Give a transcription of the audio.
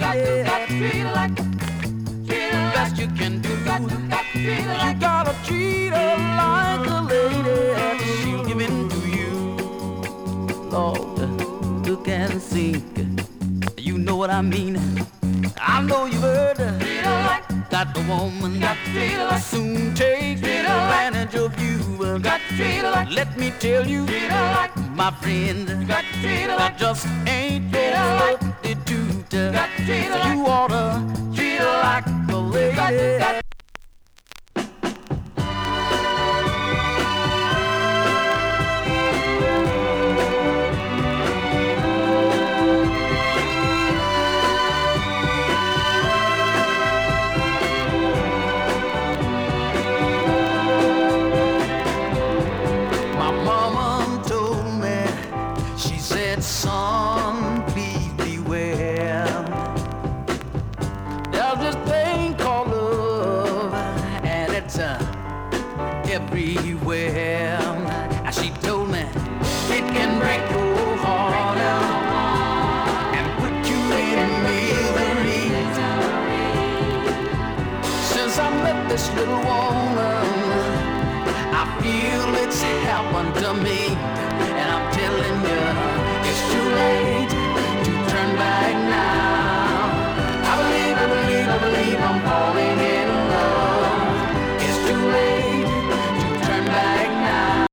lady. Got to treat her like, the best you can do. You gotta treat her like a lady. She'll give in to you. Lord, look and see. You know what I mean. I know you've heard that the woman soon takes advantage of you. Let me tell you, my friend, that just ain't no substitute. You ought to treat her like a lady. Son, please beware. There's this thing called love, and it's everywhere. And she told me it can break your heart and put you in misery. Since I met this little woman, I feel it's happened to me.